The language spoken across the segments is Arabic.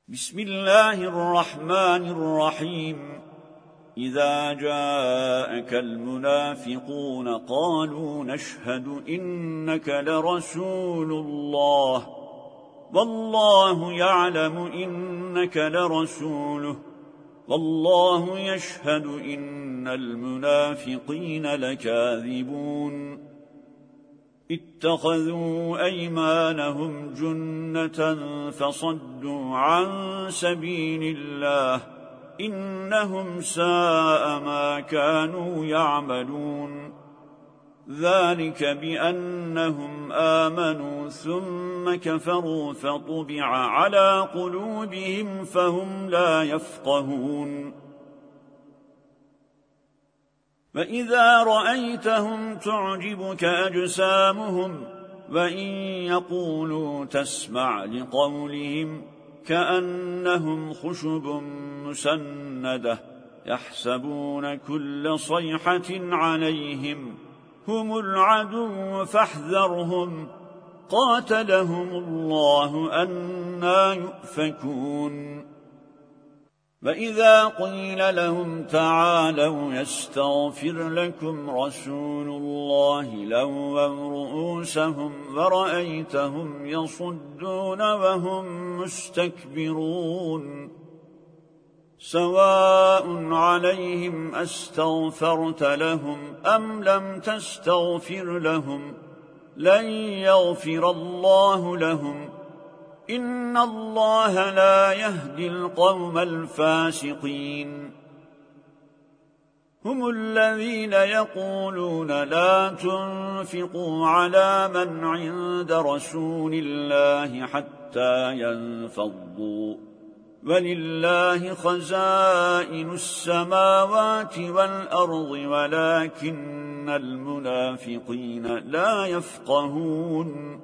بسم الله الرحمن الرحيم إذا جاءك المنافقون قالوا نشهد إنك لرسول الله والله يعلم إنك لرسوله والله يشهد إن المنافقين لكاذبون اتخذوا أيمانهم جنة فصدوا عن سبيل الله إنهم ساء ما كانوا يعملون ذلك بأنهم آمنوا ثم كفروا فطبع على قلوبهم فهم لا يفقهون فإذا رأيتهم تعجبك أجسامهم وإن يقولوا تسمع لقولهم كأنهم خشب مسندة يحسبون كل صيحة عليهم هم العدو فاحذرهم قاتلهم الله أنى يؤفكون وإذا قيل لهم تعالوا يستغفر لكم رسول الله لووا رؤوسهم ورأيتهم يصدون وهم مستكبرون سواء عليهم أستغفرت لهم أم لم تستغفر لهم لن يغفر الله لهم إن الله لا يهدي القوم الفاسقين هم الذين يقولون لا تنفقوا على من عند رسول الله حتى ينفضوا ولله خزائن السماوات والأرض ولكن المنافقين لا يفقهون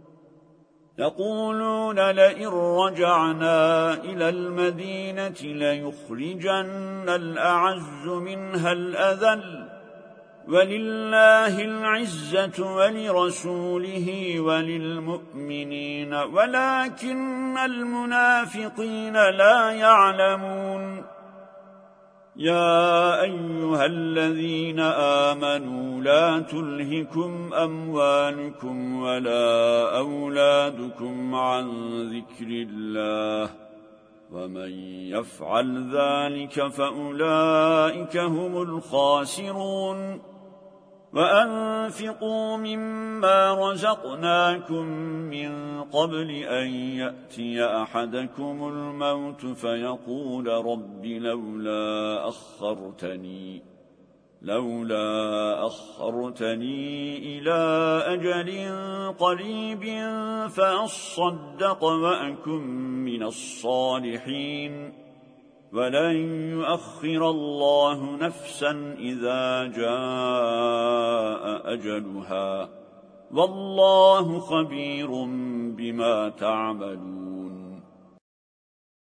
يقولون لئن رجعنا إلى المدينة ليخرجن الأعز منها الأذل ولله العزة ولرسوله وللمؤمنين ولكن المنافقين لا يعلمون يا أيها الذين آمنوا لا تلهكم أموالكم ولا أولادكم عن ذكر الله ومن يفعل ذلك فأولئك هم الخاسرون وأنفقوا مما رزقناكم من قبل أن يأتي أحدكم الموت فيقول رب لولا أخرتني إلى أجل قريب فأصدق وأكن من الصالحين ولن يؤخر الله نفسا إذا جاء أجلها والله خبير بما تعملون